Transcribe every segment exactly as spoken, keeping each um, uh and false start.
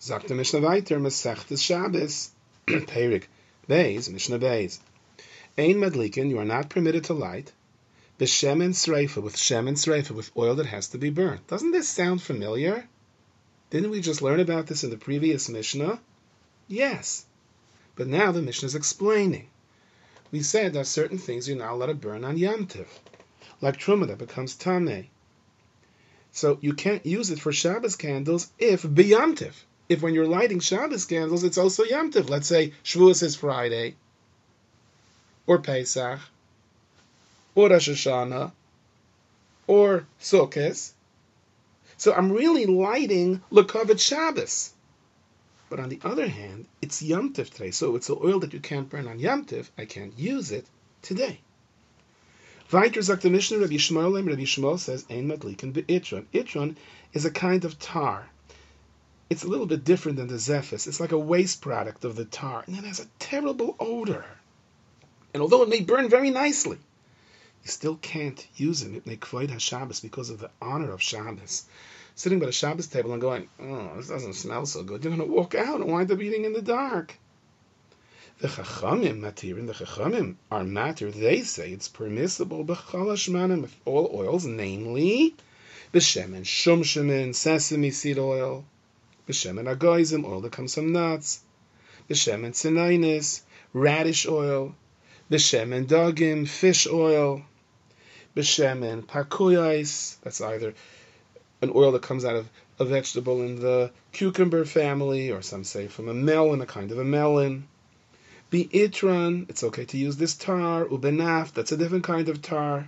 Sagt der Mishnah weiter, Masechtes Shabbos, Perik Beis, Mishnah Beis. Ein Madlikin, you are not permitted to light, B'Shemen Sreifa, with Shemen Sreifa, with oil that has to be burnt. Doesn't this sound familiar? Didn't we just learn about this in the previous Mishnah? Yes. But now the Mishnah is explaining. We said that certain things you're not allowed to burn on Yom Tov, like Truma that becomes Tameh. So you can't use it for Shabbos candles if b'Yom Tov. If when you're lighting Shabbos candles, it's also Yom Tov. Let's say Shavuos is Friday, or Pesach, or Rosh Hashanah, or Sukkot. So I'm really lighting L'Kavod Shabbos. But on the other hand, it's Yom Tov today, so it's the oil that you can't burn on Yom Tov. I can't use it today. Weiter sagt der Mishnah, Rabbi Shmuel, Rabbi Shmuel says, Ein Madlikin be'itron. Itron is a kind of tar. It's a little bit different than the Zephys. It's like a waste product of the tar, and it has a terrible odor. And although it may burn very nicely, you still can't use it. It may kvod HaShabbos because of the honor of Shabbos. Sitting by the Shabbos table and going, oh, this doesn't smell so good. You're going to walk out and wind up eating in the dark. The Chachamim matirin, the Chachamim are matter. They say it's permissible b'chol hashmanim, with all oils, namely b'shemen shumshemen, sesame seed oil, b'shemen agoizim, oil that comes from nuts, b'shemen tzininis, radish oil, b'shemen dagim, fish oil, b'shemen pakuyais, that's either an oil that comes out of a vegetable in the cucumber family, or some say from a melon, a kind of a melon. Be'itron, it's okay to use this tar. Ubenaf, that's a different kind of tar.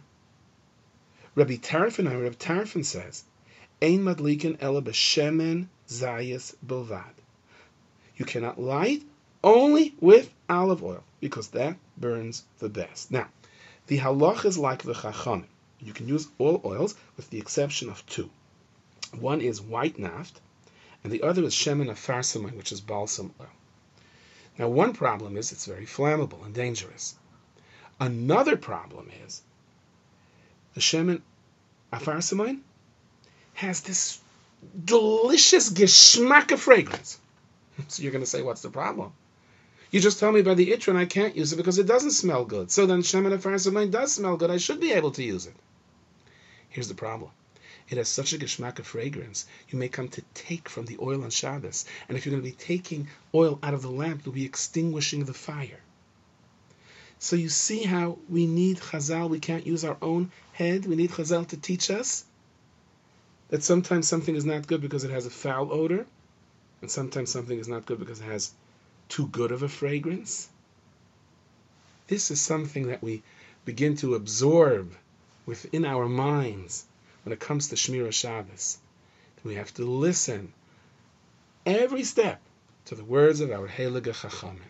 Rabbi Tarfon, Rabbi Tarfon says, Ein madlikin ela b'shemen zayis bilvad. You cannot light only with olive oil, because that burns the best. Now, the halach is like the chachamim. You can use all oils with the exception of two. One is white naft, and the other is shemen afarsamine, which is balsam oil. Now, one problem is it's very flammable and dangerous. Another problem is the shemen afarsamine has this delicious geschmack of fragrance. So you're going to say, what's the problem? You just told me by the itron I can't use it because it doesn't smell good. So then shemen afarsamine does smell good. I should be able to use it. Here's the problem. It has such a geschmack of fragrance, you may come to take from the oil on Shabbos. And if you're going to be taking oil out of the lamp, you'll be extinguishing the fire. So you see how we need Chazal. We can't use our own head. We need Chazal to teach us that sometimes something is not good because it has a foul odor, and sometimes something is not good because it has too good of a fragrance. This is something that we begin to absorb within our minds when it comes to Shmira Shabbos. We have to listen every step to the words of our Heilige Chachamim.